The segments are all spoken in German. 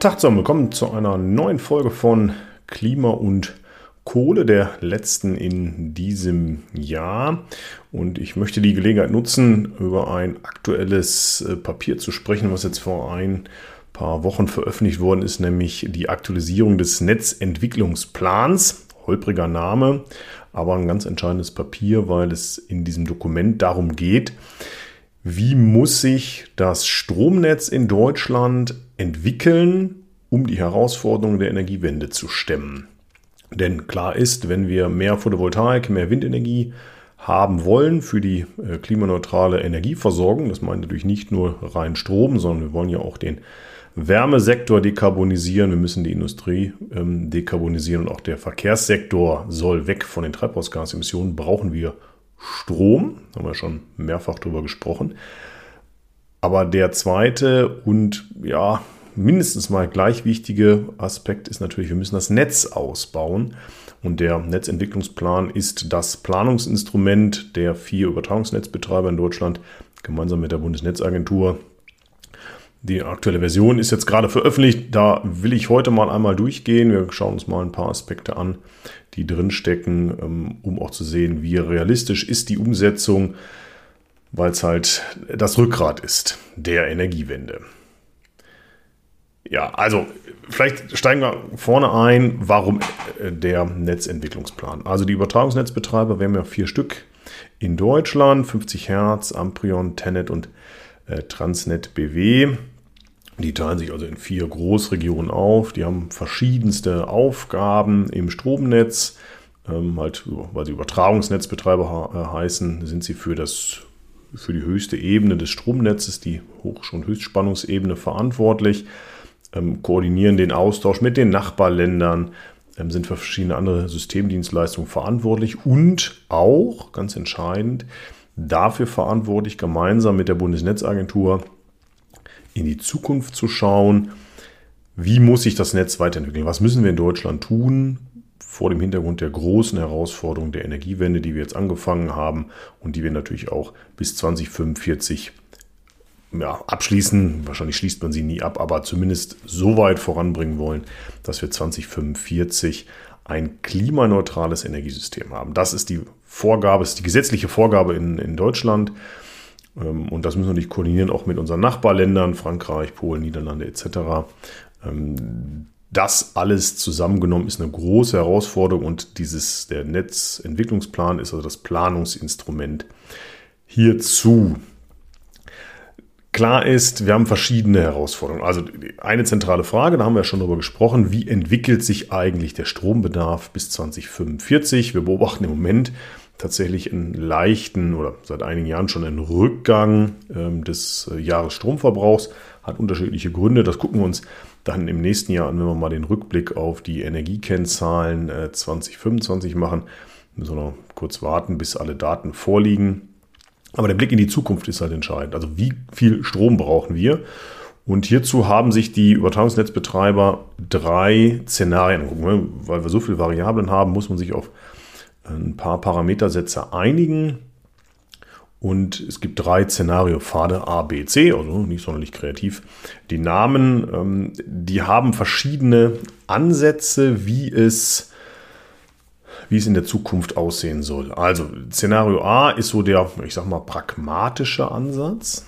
Tag zusammen, willkommen zu einer neuen Folge von Klima und Kohle, der letzten in diesem Jahr. Und ich möchte die Gelegenheit nutzen, über ein aktuelles Papier zu sprechen, was jetzt vor ein paar Wochen veröffentlicht worden ist, nämlich die Aktualisierung des Netzentwicklungsplans. Holpriger Name, aber ein ganz entscheidendes Papier, weil es in diesem Dokument darum geht, wie muss sich das Stromnetz in Deutschland entwickeln, um die Herausforderungen der Energiewende zu stemmen. Denn klar ist, wenn wir mehr Photovoltaik, mehr Windenergie haben wollen für die klimaneutrale Energieversorgung, das meint natürlich nicht nur rein Strom, sondern wir wollen ja auch den Wärmesektor dekarbonisieren, wir müssen die Industrie dekarbonisieren und auch der Verkehrssektor soll weg von den Treibhausgasemissionen, brauchen wir Strom, haben wir schon mehrfach drüber gesprochen. Aber der zweite und mindestens mal gleich wichtige Aspekt ist natürlich, wir müssen das Netz ausbauen. Und der Netzentwicklungsplan ist das Planungsinstrument der 4 Übertragungsnetzbetreiber in Deutschland, gemeinsam mit der Bundesnetzagentur. Die aktuelle Version ist jetzt gerade veröffentlicht. Da will ich heute mal einmal durchgehen. Wir schauen uns mal ein paar Aspekte an, die drinstecken, um auch zu sehen, wie realistisch ist die Umsetzung, weil es halt das Rückgrat ist der Energiewende. Ja, also vielleicht steigen wir vorne ein, warum der Netzentwicklungsplan. Also die Übertragungsnetzbetreiber, wir haben ja 4 Stück in Deutschland, 50 Hertz, Amprion, Tenet und Transnet BW. Die teilen sich also in 4 Großregionen auf. Die haben verschiedenste Aufgaben im Stromnetz. Weil sie Übertragungsnetzbetreiber heißen, sind sie für die höchste Ebene des Stromnetzes, die Hoch- und Höchstspannungsebene, verantwortlich. Koordinieren den Austausch mit den Nachbarländern, sind für verschiedene andere Systemdienstleistungen verantwortlich und auch, ganz entscheidend, dafür verantwortlich, gemeinsam mit der Bundesnetzagentur in die Zukunft zu schauen, wie muss sich das Netz weiterentwickeln, was müssen wir in Deutschland tun vor dem Hintergrund der großen Herausforderung der Energiewende, die wir jetzt angefangen haben und die wir natürlich auch bis 2045 abschließen. Wahrscheinlich schließt man sie nie ab, aber zumindest so weit voranbringen wollen, dass wir 2045 ein klimaneutrales Energiesystem haben. Das ist die Vorgabe, ist die gesetzliche Vorgabe in Deutschland. Und das müssen wir natürlich koordinieren, auch mit unseren Nachbarländern, Frankreich, Polen, Niederlande etc. Das alles zusammengenommen ist eine große Herausforderung und der Netzentwicklungsplan ist also das Planungsinstrument hierzu. Klar ist, wir haben verschiedene Herausforderungen. Also eine zentrale Frage, da haben wir schon drüber gesprochen, wie entwickelt sich eigentlich der Strombedarf bis 2045? Wir beobachten im Moment tatsächlich einen leichten oder seit einigen Jahren schon einen Rückgang des Jahresstromverbrauchs. Hat unterschiedliche Gründe. Das gucken wir uns dann im nächsten Jahr an, wenn wir mal den Rückblick auf die Energiekennzahlen 2025 machen. Müssen wir noch kurz warten, bis alle Daten vorliegen. Aber der Blick in die Zukunft ist halt entscheidend. Also wie viel Strom brauchen wir? Und hierzu haben sich die Übertragungsnetzbetreiber 3 Szenarien angucken. Weil wir so viele Variablen haben, muss man sich auf ein paar Parametersätze einigen. Und es gibt 3 Szenariopfade A, B, C, also nicht sonderlich kreativ. Die Namen, die haben verschiedene Ansätze, wie es in der Zukunft aussehen soll. Also Szenario A ist so der, ich sag mal, pragmatische Ansatz.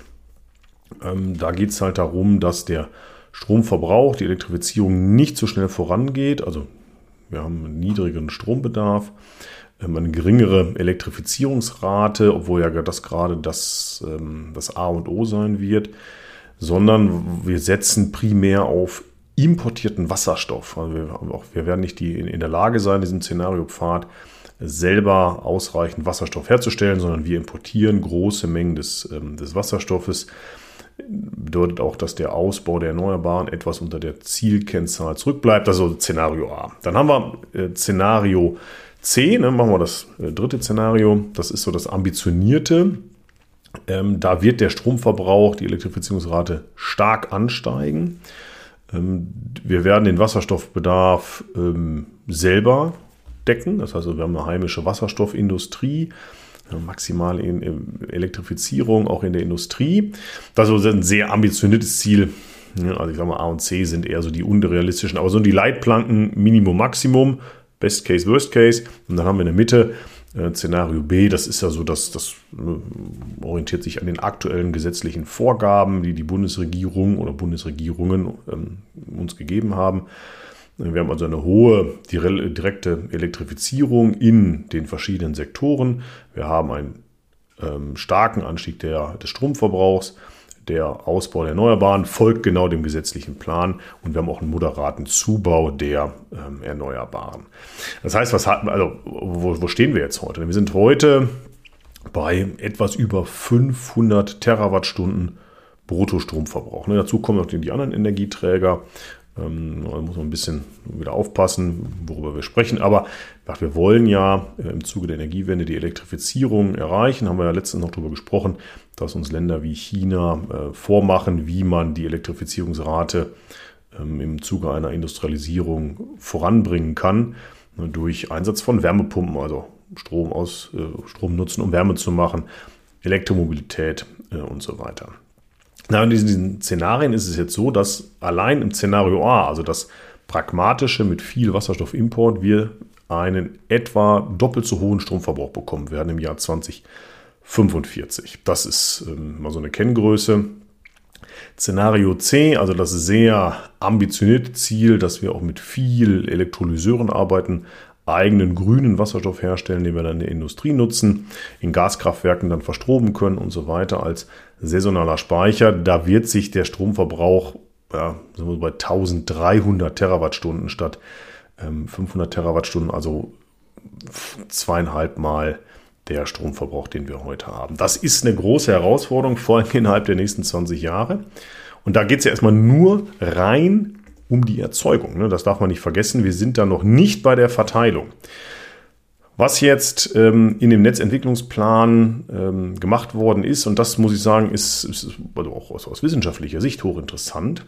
Da geht es halt darum, dass der Stromverbrauch, die Elektrifizierung nicht so schnell vorangeht. Also wir haben einen niedrigeren Strombedarf, eine geringere Elektrifizierungsrate, obwohl ja das gerade das A und O sein wird, sondern wir setzen primär auf importierten Wasserstoff. Also wir werden nicht in der Lage sein, diesen Szenariopfad selber ausreichend Wasserstoff herzustellen, sondern wir importieren große Mengen des Wasserstoffes. Bedeutet auch, dass der Ausbau der Erneuerbaren etwas unter der Zielkennzahl zurückbleibt. Also Szenario A. Dann haben wir Szenario C, machen wir das 3. Szenario. Das ist so das ambitionierte. Da wird der Stromverbrauch, die Elektrifizierungsrate stark ansteigen. Wir werden den Wasserstoffbedarf selber decken. Das heißt, wir haben eine heimische Wasserstoffindustrie, maximale Elektrifizierung auch in der Industrie. Das ist ein sehr ambitioniertes Ziel. Also ich sage mal, A und C sind eher so die unrealistischen, aber so die Leitplanken Minimum, Maximum, Best Case, Worst Case. Und dann haben wir in der Mitte Szenario B, das ist ja so, das orientiert sich an den aktuellen gesetzlichen Vorgaben, die die Bundesregierung oder Bundesregierungen uns gegeben haben. Wir haben also eine hohe direkte Elektrifizierung in den verschiedenen Sektoren. Wir haben einen starken Anstieg des Stromverbrauchs. Der Ausbau der Erneuerbaren folgt genau dem gesetzlichen Plan und wir haben auch einen moderaten Zubau der Erneuerbaren. Das heißt, wo stehen wir jetzt heute? Wir sind heute bei etwas über 500 Terawattstunden Bruttostromverbrauch. Dazu kommen noch die anderen Energieträger. Da muss man ein bisschen wieder aufpassen, worüber wir sprechen. Aber wir wollen ja im Zuge der Energiewende die Elektrifizierung erreichen. Haben wir ja letztens noch darüber gesprochen, dass uns Länder wie China vormachen, wie man die Elektrifizierungsrate im Zuge einer Industrialisierung voranbringen kann. Durch Einsatz von Wärmepumpen, also Strom nutzen, um Wärme zu machen, Elektromobilität und so weiter. In diesen Szenarien ist es jetzt so, dass allein im Szenario A, also das pragmatische mit viel Wasserstoffimport, wir einen etwa doppelt so hohen Stromverbrauch bekommen werden im Jahr 2045. Das ist mal so eine Kenngröße. Szenario C, also das sehr ambitionierte Ziel, dass wir auch mit viel Elektrolyseuren arbeiten, eigenen grünen Wasserstoff herstellen, den wir dann in der Industrie nutzen, in Gaskraftwerken dann verstromen können und so weiter als saisonaler Speicher. Da wird sich der Stromverbrauch sind wir bei 1300 Terawattstunden statt 500 Terawattstunden, also 2,5 Mal der Stromverbrauch, den wir heute haben. Das ist eine große Herausforderung, vor allem innerhalb der nächsten 20 Jahre. Und da geht es ja erstmal nur rein um die Erzeugung. Das darf man nicht vergessen. Wir sind da noch nicht bei der Verteilung. Was jetzt in dem Netzentwicklungsplan gemacht worden ist, und das muss ich sagen, ist also auch aus wissenschaftlicher Sicht hochinteressant,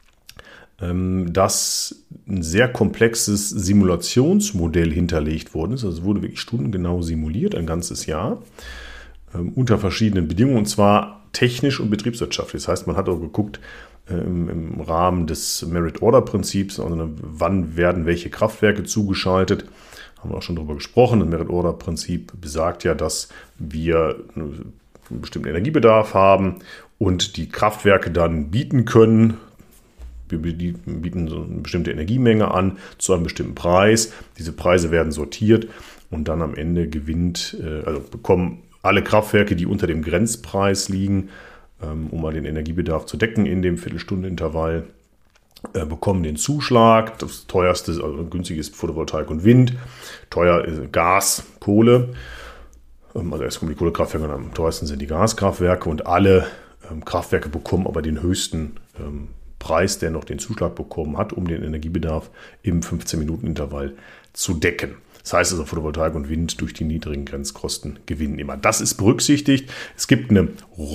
dass ein sehr komplexes Simulationsmodell hinterlegt worden ist. Also es wurde wirklich stundengenau simuliert, ein ganzes Jahr, unter verschiedenen Bedingungen, und zwar technisch und betriebswirtschaftlich. Das heißt, man hat auch geguckt, im Rahmen des Merit-Order-Prinzips, also wann werden welche Kraftwerke zugeschaltet. Haben wir auch schon darüber gesprochen. Das Merit-Order-Prinzip besagt ja, dass wir einen bestimmten Energiebedarf haben und die Kraftwerke dann bieten können. Wir bieten so eine bestimmte Energiemenge an zu einem bestimmten Preis. Diese Preise werden sortiert und dann am Ende bekommen alle Kraftwerke, die unter dem Grenzpreis liegen, um mal den Energiebedarf zu decken in dem Viertelstundenintervall, bekommen den Zuschlag. Das teuerste, also günstig ist Photovoltaik und Wind. Teuer ist Gas, Kohle. Also erst kommen die Kohlekraftwerke und am teuersten sind die Gaskraftwerke. Und alle Kraftwerke bekommen aber den höchsten Preis, der noch den Zuschlag bekommen hat, um den Energiebedarf im 15-Minuten-Intervall zu decken. Das heißt also, Photovoltaik und Wind durch die niedrigen Grenzkosten gewinnen immer. Das ist berücksichtigt. Es gibt eine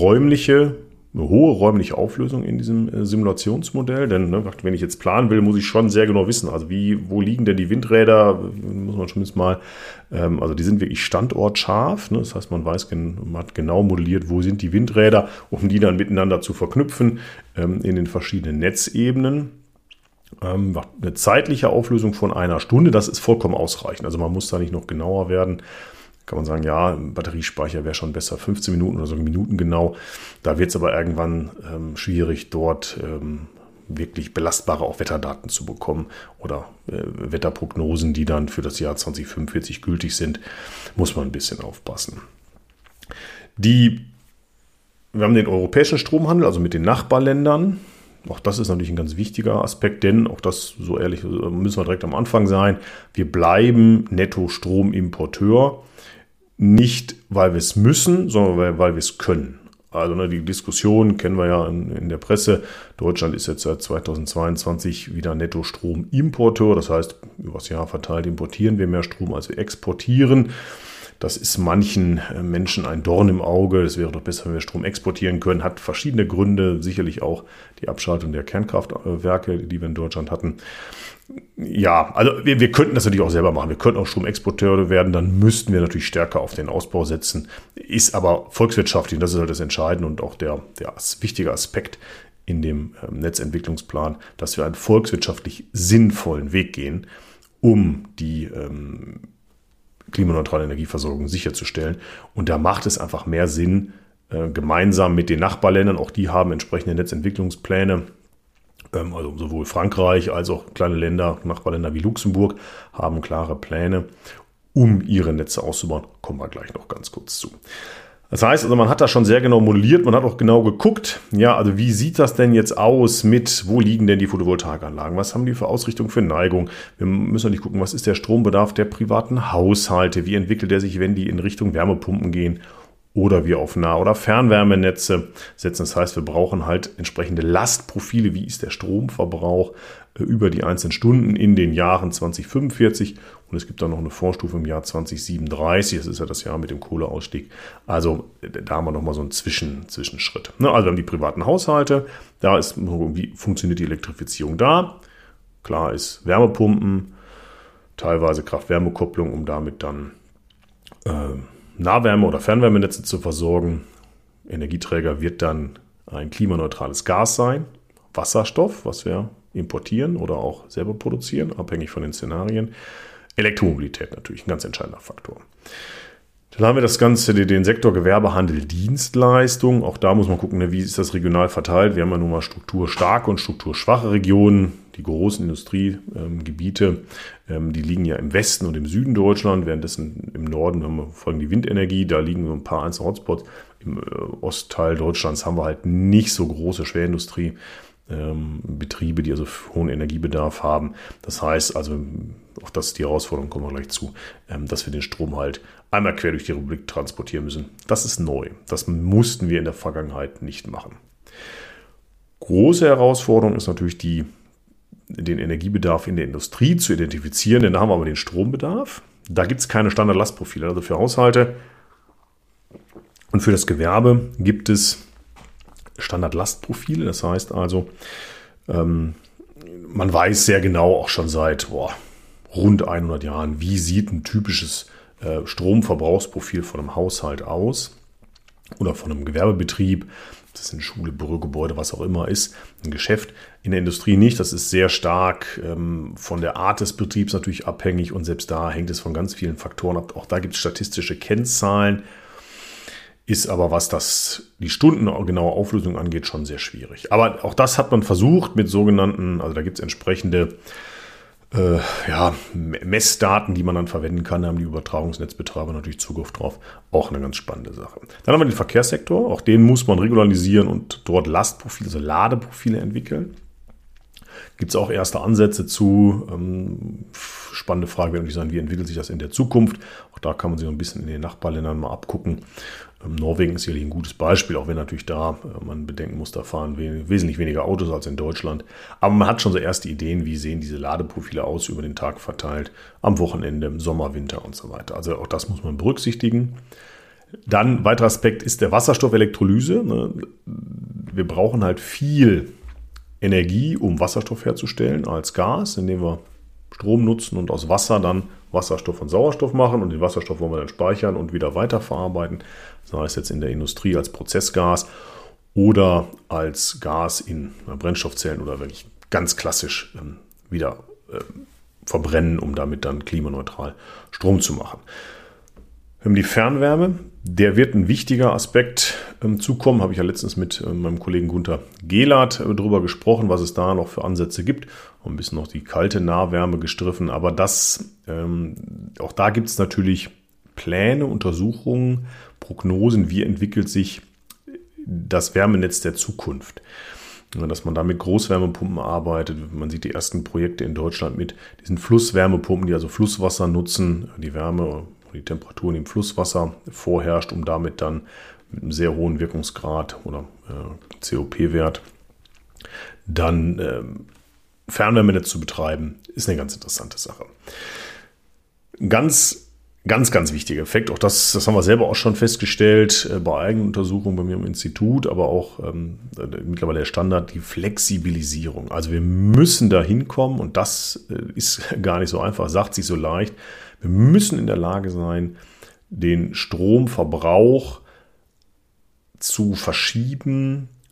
hohe räumliche Auflösung in diesem Simulationsmodell. Denn wenn ich jetzt planen will, muss ich schon sehr genau wissen, also wo liegen denn die Windräder, muss man zumindest mal, also die sind wirklich standortscharf. Das heißt, man hat genau modelliert, wo sind die Windräder, um die dann miteinander zu verknüpfen in den verschiedenen Netzebenen. Eine zeitliche Auflösung von 1 Stunde, das ist vollkommen ausreichend. Also man muss da nicht noch genauer werden. Kann man sagen, ja, Batteriespeicher wäre schon besser, 15 Minuten oder so Minuten genau. Da wird es aber irgendwann schwierig, dort wirklich belastbare auch Wetterdaten zu bekommen oder Wetterprognosen, die dann für das Jahr 2045 gültig sind. Muss man ein bisschen aufpassen. Wir haben den europäischen Stromhandel, also mit den Nachbarländern. Auch das ist natürlich ein ganz wichtiger Aspekt, denn auch das, so ehrlich müssen wir direkt am Anfang sein, wir bleiben Netto-Stromimporteur, nicht weil wir es müssen, sondern weil wir es können. Also die Diskussion kennen wir ja in der Presse. Deutschland ist jetzt seit 2022 wieder Netto-Stromimporteur, das heißt, über das Jahr verteilt importieren wir mehr Strom, als wir exportieren. Das ist manchen Menschen ein Dorn im Auge. Es wäre doch besser, wenn wir Strom exportieren können. Hat verschiedene Gründe. Sicherlich auch die Abschaltung der Kernkraftwerke, die wir in Deutschland hatten. Ja, also wir könnten das natürlich auch selber machen. Wir könnten auch Stromexporteure werden. Dann müssten wir natürlich stärker auf den Ausbau setzen. Ist aber volkswirtschaftlich, und das ist halt das Entscheidende und auch der wichtige Aspekt in dem Netzentwicklungsplan, dass wir einen volkswirtschaftlich sinnvollen Weg gehen, um die klimaneutrale Energieversorgung sicherzustellen. Und da macht es einfach mehr Sinn, gemeinsam mit den Nachbarländern, auch die haben entsprechende Netzentwicklungspläne, also sowohl Frankreich als auch kleine Länder, Nachbarländer wie Luxemburg, haben klare Pläne, um ihre Netze auszubauen. Kommen wir gleich noch ganz kurz zu. Das heißt, also man hat das schon sehr genau modelliert, man hat auch genau geguckt, ja, also wie sieht das denn jetzt aus mit, wo liegen denn die Photovoltaikanlagen, was haben die für Ausrichtung, für Neigung? Wir müssen natürlich gucken, was ist der Strombedarf der privaten Haushalte, wie entwickelt er sich, wenn die in Richtung Wärmepumpen gehen oder wir auf Nah- oder Fernwärmenetze setzen. Das heißt, wir brauchen halt entsprechende Lastprofile, wie ist der Stromverbrauch über die einzelnen Stunden in den Jahren 2045 und es gibt dann noch eine Vorstufe im Jahr 2037, das ist ja das Jahr mit dem Kohleausstieg. Also da haben wir nochmal so einen Zwischenschritt. Also wir haben die privaten Haushalte, da ist, wie funktioniert die Elektrifizierung da? Klar ist Wärmepumpen, teilweise Kraft-Wärme-Kopplung, um damit dann Nahwärme- oder Fernwärmenetze zu versorgen. Energieträger wird dann ein klimaneutrales Gas sein, Wasserstoff, was wir importieren oder auch selber produzieren, abhängig von den Szenarien. Elektromobilität natürlich ein ganz entscheidender Faktor. Dann haben wir das Ganze, den Sektor Gewerbe, Handel, Dienstleistung. Auch da muss man gucken, wie ist das regional verteilt. Wir haben ja nun mal strukturstarke und strukturschwache Regionen. Die großen Industriegebiete, die liegen ja im Westen und im Süden Deutschland, währenddessen im Norden haben wir vor allem die Windenergie, da liegen so ein paar einzelne Hotspots. Im Ostteil Deutschlands haben wir halt nicht so große Schwerindustrie. Betriebe, die also hohen Energiebedarf haben. Das heißt, also auch das ist die Herausforderung, kommen wir gleich zu, dass wir den Strom halt einmal quer durch die Republik transportieren müssen. Das ist neu. Das mussten wir in der Vergangenheit nicht machen. Große Herausforderung ist natürlich den Energiebedarf in der Industrie zu identifizieren, denn da haben wir aber den Strombedarf. Da gibt es keine Standardlastprofile. Also für Haushalte und für das Gewerbe gibt es Standardlastprofile. Das heißt also, man weiß sehr genau auch schon seit rund 100 Jahren, wie sieht ein typisches Stromverbrauchsprofil von einem Haushalt aus oder von einem Gewerbebetrieb. Das ist eine Schule, Bürogebäude, was auch immer ist, ein Geschäft. In der Industrie nicht. Das ist sehr stark von der Art des Betriebs natürlich abhängig und selbst da hängt es von ganz vielen Faktoren ab. Auch da gibt es statistische Kennzahlen. Ist aber, was die stundengenaue Auflösung angeht, schon sehr schwierig. Aber auch das hat man versucht mit sogenannten, also da gibt es entsprechende Messdaten, die man dann verwenden kann. Da haben die Übertragungsnetzbetreiber natürlich Zugriff drauf. Auch eine ganz spannende Sache. Dann haben wir den Verkehrssektor. Auch den muss man regularisieren und dort Lastprofile, also Ladeprofile entwickeln. Gibt es auch erste Ansätze zu. Spannende Frage wird natürlich sein, wie entwickelt sich das in der Zukunft? Auch da kann man sich noch ein bisschen in den Nachbarländern mal abgucken. Norwegen ist sicherlich ein gutes Beispiel, auch wenn natürlich da man bedenken muss, da fahren wesentlich weniger Autos als in Deutschland. Aber man hat schon so erste Ideen, wie sehen diese Ladeprofile aus, über den Tag verteilt, am Wochenende, im Sommer, Winter und so weiter. Also auch das muss man berücksichtigen. Dann, weiterer Aspekt ist der Wasserstoffelektrolyse. Wir brauchen halt viel Energie, um Wasserstoff herzustellen als Gas, indem wir Strom nutzen und aus Wasser dann Wasserstoff und Sauerstoff machen und den Wasserstoff wollen wir dann speichern und wieder weiterverarbeiten. Das heißt jetzt in der Industrie als Prozessgas oder als Gas in Brennstoffzellen oder wirklich ganz klassisch wieder verbrennen, um damit dann klimaneutral Strom zu machen. Wir haben die Fernwärme, der wird ein wichtiger Aspekt zukommen. Habe ich ja letztens mit meinem Kollegen Gunther Gehlert darüber gesprochen, was es da noch für Ansätze gibt. Ein bisschen noch die kalte Nahwärme gestriffen, aber auch da gibt es natürlich Pläne, Untersuchungen, Prognosen, wie entwickelt sich das Wärmenetz der Zukunft. Dass man da mit Großwärmepumpen arbeitet. Man sieht die ersten Projekte in Deutschland mit diesen Flusswärmepumpen, die also Flusswasser nutzen, die Wärme, die Temperatur im Flusswasser vorherrscht, um damit dann mit einem sehr hohen Wirkungsgrad oder COP-Wert dann Fernwärmenetz zu betreiben, ist eine ganz interessante Sache. Ganz wichtiger Effekt, auch das haben wir selber auch schon festgestellt bei eigenen Untersuchungen bei mir im Institut, aber auch mittlerweile der Standard, die Flexibilisierung. Also wir müssen da hinkommen und das ist gar nicht so einfach, sagt sich so leicht. Wir müssen in der Lage sein, den Stromverbrauch zu verschieben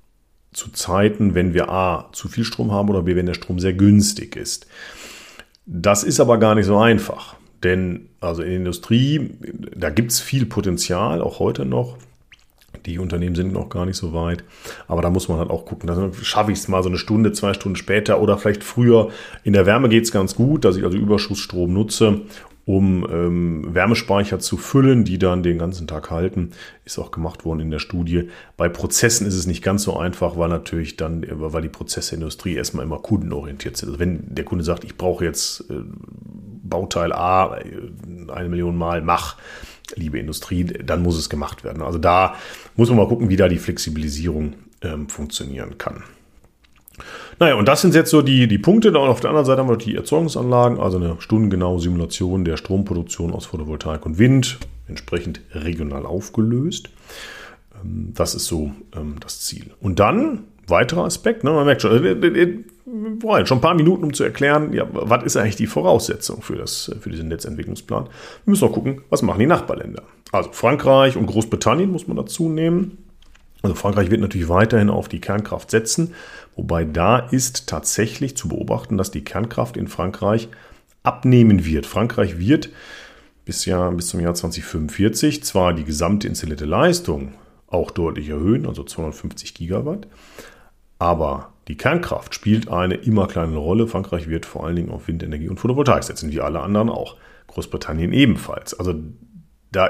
zu Zeiten, wenn wir A, zu viel Strom haben oder B, wenn der Strom sehr günstig ist. Das ist aber gar nicht so einfach, denn also in der Industrie, da gibt es viel Potenzial, auch heute noch. Die Unternehmen sind noch gar nicht so weit, aber da muss man halt auch gucken, dann schaffe ich es mal so eine Stunde, 2 Stunden später oder vielleicht früher. In der Wärme geht es ganz gut, dass ich also Überschussstrom nutze, um Wärmespeicher zu füllen, die dann den ganzen Tag halten. Ist auch gemacht worden in der Studie. Bei Prozessen ist es nicht ganz so einfach, weil die Prozesse der Industrie erstmal immer kundenorientiert sind. Also wenn der Kunde sagt, ich brauche jetzt Bauteil A 1 Million Mal, liebe Industrie, dann muss es gemacht werden. Also da muss man mal gucken, wie da die Flexibilisierung funktionieren kann. Naja, und das sind jetzt so die Punkte. Und auf der anderen Seite haben wir die Erzeugungsanlagen, also eine stundengenaue Simulation der Stromproduktion aus Photovoltaik und Wind, entsprechend regional aufgelöst. Das ist so das Ziel. Und dann, weiterer Aspekt, man merkt schon, wir brauchen schon ein paar Minuten, um zu erklären, ja, was ist eigentlich die Voraussetzung für diesen Netzentwicklungsplan. Wir müssen auch gucken, was machen die Nachbarländer. Also Frankreich und Großbritannien muss man dazu nehmen. Also Frankreich wird natürlich weiterhin auf die Kernkraft setzen, wobei da ist tatsächlich zu beobachten, dass die Kernkraft in Frankreich abnehmen wird. Frankreich wird bis zum Jahr 2045 zwar die gesamte installierte Leistung auch deutlich erhöhen, also 250 Gigawatt, aber die Kernkraft spielt eine immer kleinere Rolle. Frankreich wird vor allen Dingen auf Windenergie und Photovoltaik setzen, wie alle anderen auch. Großbritannien ebenfalls. Also da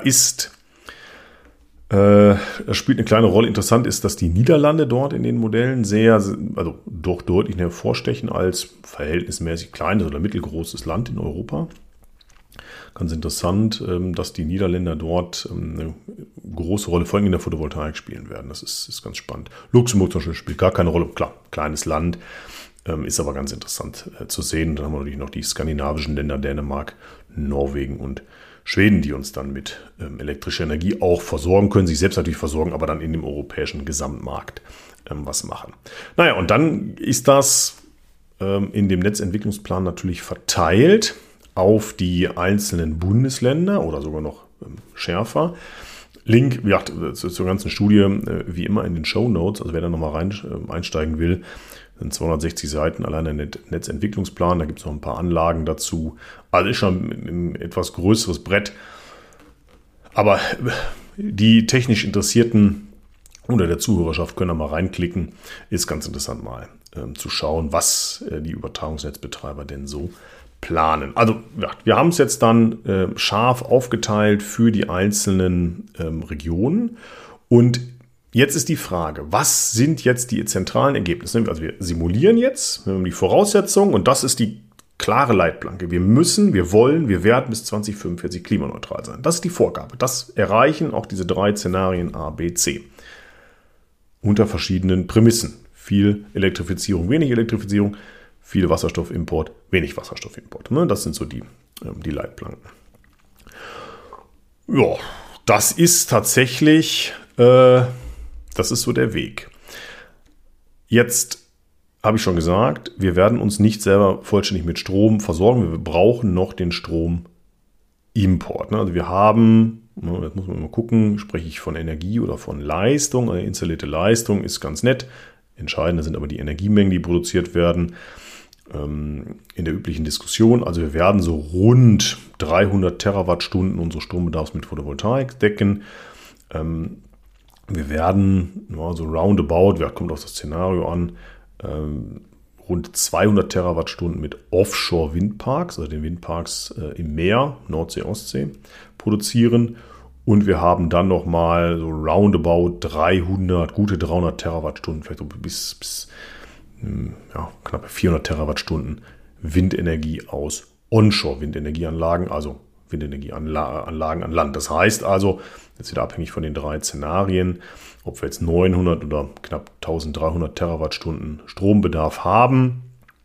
das spielt eine kleine Rolle. Interessant ist, dass die Niederlande dort in den Modellen doch deutlich hervorstechen als verhältnismäßig kleines oder mittelgroßes Land in Europa. Ganz interessant, dass die Niederländer dort eine große Rolle, vor allem in der Photovoltaik, spielen werden. Das ist ganz spannend. Luxemburg zum Beispiel spielt gar keine Rolle. Klar, kleines Land, ist aber ganz interessant zu sehen. Dann haben wir natürlich noch die skandinavischen Länder, Dänemark, Norwegen und Schweden, die uns dann mit elektrischer Energie auch versorgen können, sich selbst natürlich versorgen, aber dann in dem europäischen Gesamtmarkt was machen. Naja, und dann ist das in dem Netzentwicklungsplan natürlich verteilt auf die einzelnen Bundesländer oder sogar noch schärfer. Link zur ganzen Studie wie immer in den Shownotes, also wer da nochmal einsteigen will, sind 260 Seiten allein der Netzentwicklungsplan, da gibt es noch ein paar Anlagen dazu. Also ist schon ein etwas größeres Brett. Aber die technisch Interessierten oder der Zuhörerschaft können da mal reinklicken. Ist ganz interessant mal zu schauen, was die Übertragungsnetzbetreiber denn so planen. Also ja, wir haben es jetzt dann scharf aufgeteilt für die einzelnen Regionen. Und jetzt ist die Frage, was sind jetzt die zentralen Ergebnisse? Also wir simulieren jetzt, wir haben die Voraussetzungen und das ist die klare Leitplanke. Wir werden bis 2045 klimaneutral sein. Das ist die Vorgabe. Das erreichen auch diese 3 Szenarien A, B, C. Unter verschiedenen Prämissen. Viel Elektrifizierung, wenig Elektrifizierung, viel Wasserstoffimport, wenig Wasserstoffimport. Das sind so die Leitplanken. Ja, das ist tatsächlich das ist so der Weg. Jetzt habe ich schon gesagt, wir werden uns nicht selber vollständig mit Strom versorgen. Wir brauchen noch den Stromimport. Also wir haben, jetzt muss man mal gucken, spreche ich von Energie oder von Leistung. Eine installierte Leistung ist ganz nett. Entscheidend sind aber die Energiemengen, die produziert werden in der üblichen Diskussion. Also wir werden so rund 300 Terawattstunden unseres Strombedarfs mit Photovoltaik decken. Wir werden so roundabout, kommt auf das Szenario an, rund 200 Terawattstunden mit Offshore-Windparks, also den Windparks im Meer, Nordsee, Ostsee, produzieren. Und wir haben dann nochmal so roundabout gute 300 Terawattstunden, vielleicht so bis knappe 400 Terawattstunden Windenergie aus Onshore-Windenergieanlagen, also Windenergieanlagen an Land. Das heißt also, jetzt wieder abhängig von den 3 Szenarien, ob wir jetzt 900 oder knapp 1300 Terawattstunden Strombedarf haben.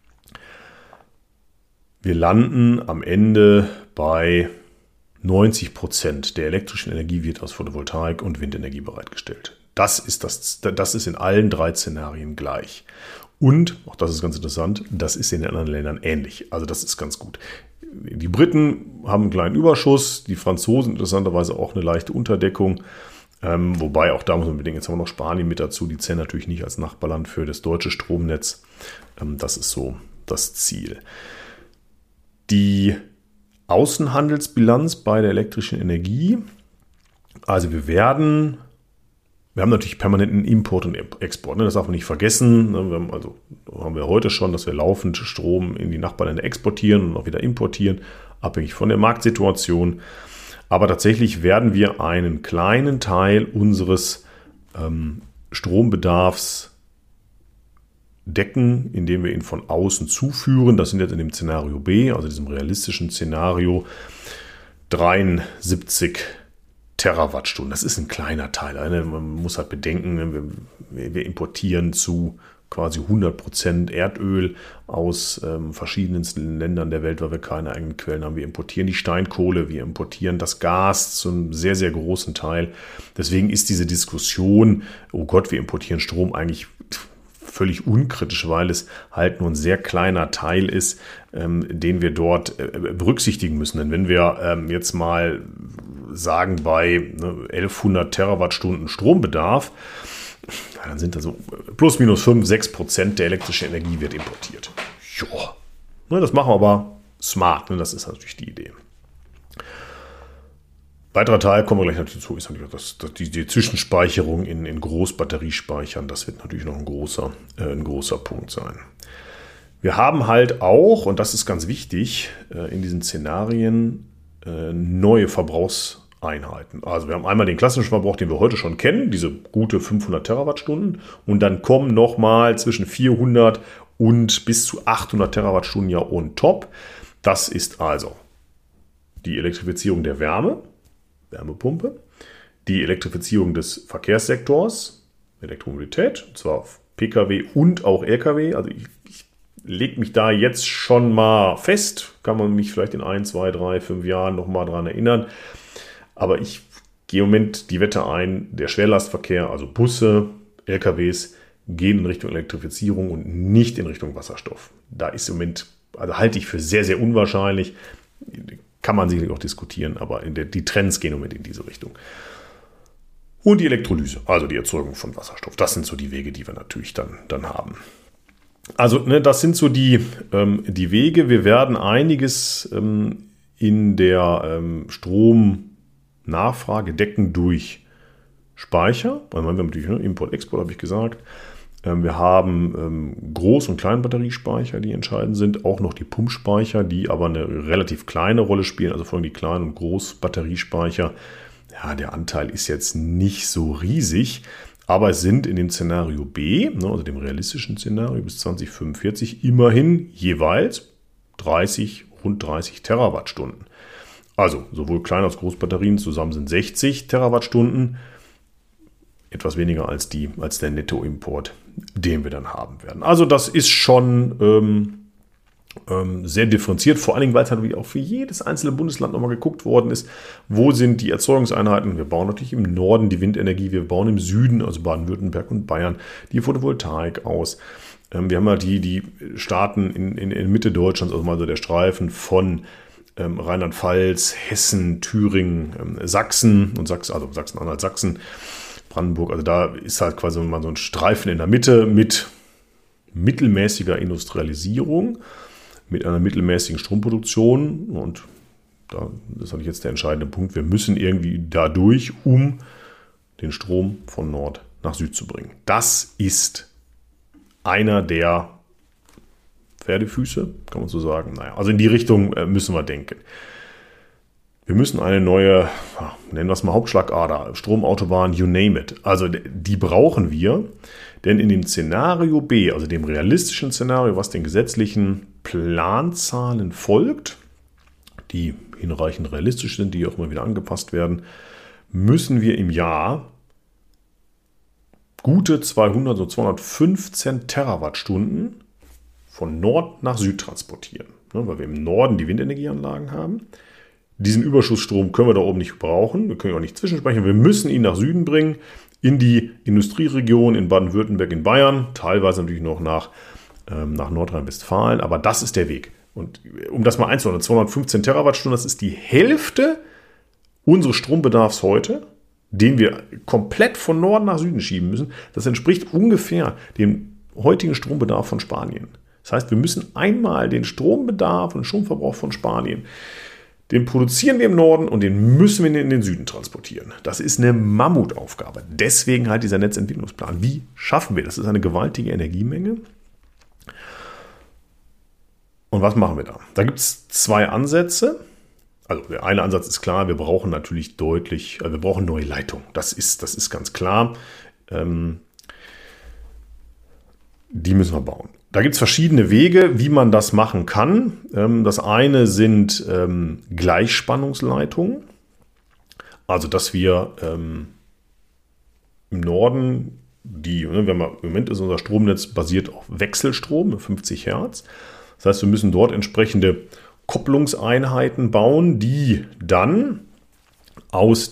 Wir landen am Ende bei 90% der elektrischen Energie wird aus Photovoltaik und Windenergie bereitgestellt. Das ist in allen 3 Szenarien gleich. Und, auch das ist ganz interessant, das ist in den anderen Ländern ähnlich. Also das ist ganz gut. Die Briten haben einen kleinen Überschuss, die Franzosen interessanterweise auch eine leichte Unterdeckung. Wobei auch da muss man bedenken, jetzt haben wir noch Spanien mit dazu, die zählen natürlich nicht als Nachbarland für das deutsche Stromnetz. Das ist so das Ziel. Die Außenhandelsbilanz bei der elektrischen Energie, also wir haben natürlich permanenten Import und Export, das darf man nicht vergessen. Haben wir heute schon, dass wir laufend Strom in die Nachbarländer exportieren und auch wieder importieren, abhängig von der Marktsituation. Aber tatsächlich werden wir einen kleinen Teil unseres Strombedarfs decken, indem wir ihn von außen zuführen. Das sind jetzt in dem Szenario B, also diesem realistischen Szenario, 73 Terawattstunden. Das ist ein kleiner Teil. Man muss halt bedenken, wir importieren zu quasi 100% Erdöl aus verschiedensten Ländern der Welt, weil wir keine eigenen Quellen haben. Wir importieren die Steinkohle, wir importieren das Gas zu einem sehr, sehr großen Teil. Deswegen ist diese Diskussion, oh Gott, wir importieren Strom, eigentlich völlig unkritisch, weil es halt nur ein sehr kleiner Teil ist, den wir dort berücksichtigen müssen. Denn wenn wir jetzt mal sagen, bei 1100 Terawattstunden Strombedarf, dann sind da so plus minus 5-6% der elektrischen Energie wird importiert. Ja, das machen wir aber smart, das ist natürlich die Idee. Weiterer Teil, kommen wir gleich natürlich zu, ist natürlich die Zwischenspeicherung in Großbatteriespeichern. Das wird natürlich noch ein großer Punkt sein. Wir haben halt auch, und das ist ganz wichtig, in diesen Szenarien neue Verbrauchseinheiten. Also wir haben einmal den klassischen Verbrauch, den wir heute schon kennen, diese gute 500 Terawattstunden. Und dann kommen nochmal zwischen 400 und bis zu 800 Terawattstunden ja on top. Das ist also die Elektrifizierung der Wärmepumpe, die Elektrifizierung des Verkehrssektors, Elektromobilität, und zwar auf Pkw und auch Lkw. Also ich lege mich da jetzt schon mal fest, kann man mich vielleicht in 1, 2, 3, 5 Jahren nochmal dran erinnern. Aber ich gehe im Moment die Wette ein, der Schwerlastverkehr, also Busse, Lkws, gehen in Richtung Elektrifizierung und nicht in Richtung Wasserstoff. Da ist im Moment, also halte ich für sehr, sehr unwahrscheinlich. Kann man sicherlich auch diskutieren, aber die Trends gehen im Moment in diese Richtung. Und die Elektrolyse, also die Erzeugung von Wasserstoff. Das sind so die Wege, die wir natürlich dann haben. Also das sind so die Wege. Wir werden einiges in der Stromnachfrage decken durch Speicher. Also wir haben natürlich Import, Export, habe ich gesagt. Wir haben Groß- und Kleinbatteriespeicher, die entscheidend sind. Auch noch die Pumpspeicher, die aber eine relativ kleine Rolle spielen. Also vor allem die Klein- und Großbatteriespeicher. Ja, der Anteil ist jetzt nicht so riesig. Aber es sind in dem Szenario B, also dem realistischen Szenario bis 2045, immerhin jeweils rund 30 Terawattstunden. Also sowohl Klein- als Großbatterien zusammen sind 60 Terawattstunden. Etwas weniger als der Nettoimport, den wir dann haben werden. Also das ist schon sehr differenziert, vor allen Dingen, weil es halt auch für jedes einzelne Bundesland nochmal geguckt worden ist, wo sind die Erzeugungseinheiten. Wir bauen natürlich im Norden die Windenergie, wir bauen im Süden, also Baden-Württemberg und Bayern, die Photovoltaik aus. Wir haben halt die Staaten in Mitte Deutschlands, also mal so der Streifen von Rheinland-Pfalz, Hessen, Thüringen, Sachsen und Sachsen-Anhalt, Sachsen, Brandenburg. Also da ist halt quasi mal so ein Streifen in der Mitte mit mittelmäßiger Industrialisierung, mit einer mittelmäßigen Stromproduktion, und das ist natürlich jetzt der entscheidende Punkt, wir müssen irgendwie dadurch, um den Strom von Nord nach Süd zu bringen. Das ist einer der Pferdefüße, kann man so sagen. Also in die Richtung müssen wir denken. Wir müssen eine neue, nennen wir es mal Hauptschlagader, Stromautobahn, you name it. Also die brauchen wir, denn in dem Szenario B, also dem realistischen Szenario, was den gesetzlichen Planzahlen folgt, die hinreichend realistisch sind, die auch immer wieder angepasst werden, müssen wir im Jahr gute 215 Terawattstunden von Nord nach Süd transportieren, weil wir im Norden die Windenergieanlagen haben. Diesen Überschussstrom können wir da oben nicht brauchen. Wir können auch nicht zwischenspeichern. Wir müssen ihn nach Süden bringen, in die Industrieregion, in Baden-Württemberg, in Bayern, teilweise natürlich noch nach Nordrhein-Westfalen. Aber das ist der Weg. Und um das mal einzuordnen, 215 Terawattstunden, das ist die Hälfte unseres Strombedarfs heute. den wir komplett von Norden nach Süden schieben müssen, das entspricht ungefähr dem heutigen Strombedarf von Spanien. Das heißt, wir müssen einmal den Strombedarf und Stromverbrauch von Spanien, den produzieren wir im Norden und den müssen wir in den Süden transportieren. Das ist eine Mammutaufgabe. Deswegen halt dieser Netzentwicklungsplan. Wie schaffen wir das? Das ist eine gewaltige Energiemenge. Und was machen wir da? Da gibt es zwei Ansätze. Also der eine Ansatz ist klar, wir brauchen natürlich wir brauchen neue Leitungen. Das ist ganz klar. Die müssen wir bauen. Da gibt es verschiedene Wege, wie man das machen kann. Das eine sind Gleichspannungsleitungen. Also dass wir im Norden, im Moment ist unser Stromnetz basiert auf Wechselstrom, 50 Hertz. Das heißt, wir müssen dort entsprechende Kopplungseinheiten bauen, die dann aus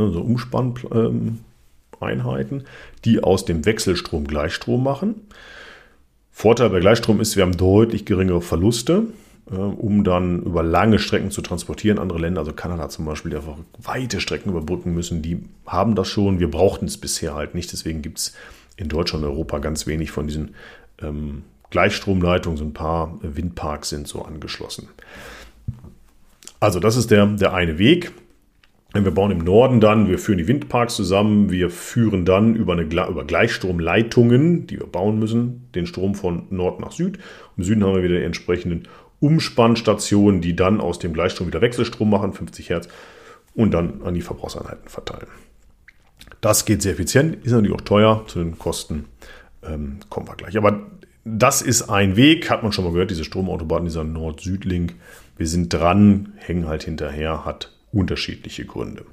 Umspanneinheiten, die aus dem Wechselstrom Gleichstrom machen. Vorteil bei Gleichstrom ist, wir haben deutlich geringere Verluste, um dann über lange Strecken zu transportieren. Andere Länder, also Kanada zum Beispiel, die einfach weite Strecken überbrücken müssen, die haben das schon. Wir brauchten es bisher halt nicht. Deswegen gibt es in Deutschland und Europa ganz wenig von diesen Gleichstromleitungen. So ein paar Windparks sind so angeschlossen. Also das ist der eine Weg. Wir bauen im Norden dann, wir führen die Windparks zusammen, wir führen dann über Gleichstromleitungen, die wir bauen müssen, den Strom von Nord nach Süd. Im Süden haben wir wieder die entsprechenden Umspannstationen, die dann aus dem Gleichstrom wieder Wechselstrom machen, 50 Hertz, und dann an die Verbrauchseinheiten verteilen. Das geht sehr effizient, ist natürlich auch teuer, zu den Kosten kommen wir gleich. Aber das ist ein Weg, hat man schon mal gehört, diese Stromautobahn, dieser Nord-Süd-Link. Wir sind dran, hängen halt hinterher, hat unterschiedliche Gründe.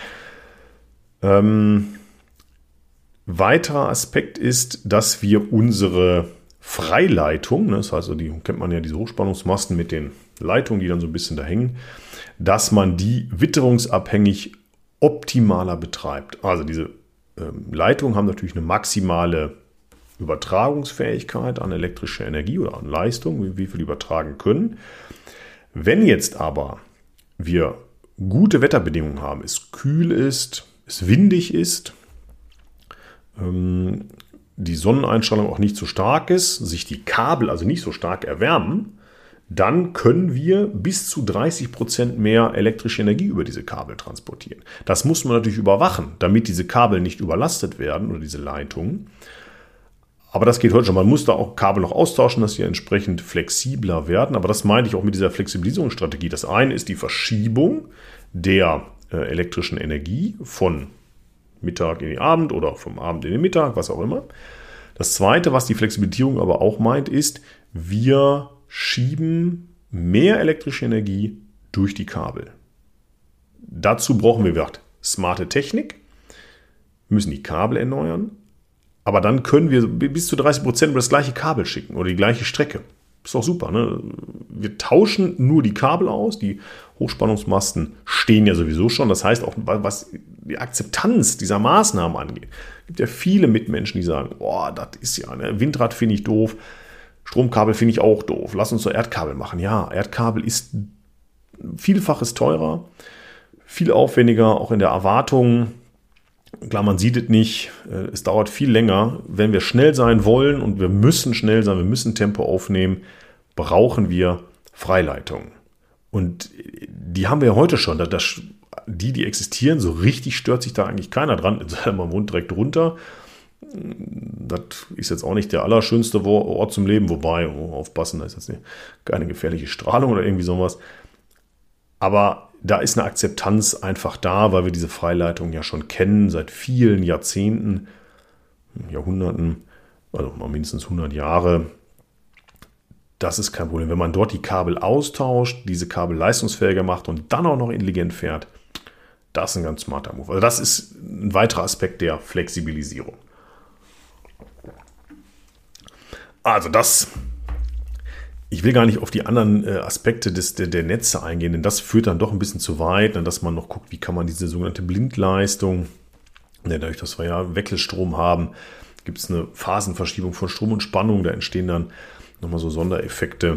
Weiterer Aspekt ist, dass wir unsere Freileitung, das heißt, die kennt man ja, diese Hochspannungsmasten mit den Leitungen, die dann so ein bisschen da hängen, dass man die witterungsabhängig optimaler betreibt. Also diese Leitungen haben natürlich eine maximale Übertragungsfähigkeit an elektrische Energie oder an Leistung, wie viel übertragen können. Wenn jetzt aber wir gute Wetterbedingungen haben, es kühl ist, es windig ist, die Sonneneinstrahlung auch nicht so stark ist, sich die Kabel also nicht so stark erwärmen, dann können wir bis zu 30% mehr elektrische Energie über diese Kabel transportieren. Das muss man natürlich überwachen, damit diese Kabel nicht überlastet werden oder diese Leitungen. Aber das geht heute schon. Man muss da auch Kabel noch austauschen, dass sie entsprechend flexibler werden. Aber das meinte ich auch mit dieser Flexibilisierungsstrategie. Das eine ist die Verschiebung der elektrischen Energie von Mittag in den Abend oder vom Abend in den Mittag, was auch immer. Das zweite, was die Flexibilisierung aber auch meint, ist, wir schieben mehr elektrische Energie durch die Kabel. Dazu brauchen wir smarte Technik, müssen die Kabel erneuern. Aber dann können wir bis zu 30% über das gleiche Kabel schicken oder die gleiche Strecke. Ist doch super, ne? Wir tauschen nur die Kabel aus. Die Hochspannungsmasten stehen ja sowieso schon. Das heißt auch, was die Akzeptanz dieser Maßnahmen angeht, gibt ja viele Mitmenschen, die sagen, das ist ja, ne? Windrad finde ich doof, Stromkabel finde ich auch doof. Lass uns so Erdkabel machen. Ja, Erdkabel ist Vielfaches teurer, viel aufwendiger, auch in der Erwartung. Klar, man sieht es nicht, es dauert viel länger. Wenn wir schnell sein wollen und wir müssen schnell sein, wir müssen Tempo aufnehmen, brauchen wir Freileitungen. Und die haben wir ja heute schon. Die existieren, so richtig stört sich da eigentlich keiner dran. Man wohnt direkt runter. Das ist jetzt auch nicht der allerschönste Ort zum Leben, wobei, aufpassen, da ist jetzt keine gefährliche Strahlung oder irgendwie sowas. Aber da ist eine Akzeptanz einfach da, weil wir diese Freileitung ja schon kennen, seit vielen Jahrzehnten, Jahrhunderten, also mal mindestens 100 Jahre. Das ist kein Problem. Wenn man dort die Kabel austauscht, diese Kabel leistungsfähiger macht und dann auch noch intelligent fährt, das ist ein ganz smarter Move. Also das ist ein weiterer Aspekt der Flexibilisierung. Also ich will gar nicht auf die anderen Aspekte der Netze eingehen, denn das führt dann doch ein bisschen zu weit, dass man noch guckt, wie kann man diese sogenannte Blindleistung, dadurch, dass wir ja Wechselstrom haben, gibt es eine Phasenverschiebung von Strom und Spannung, da entstehen dann nochmal so Sondereffekte.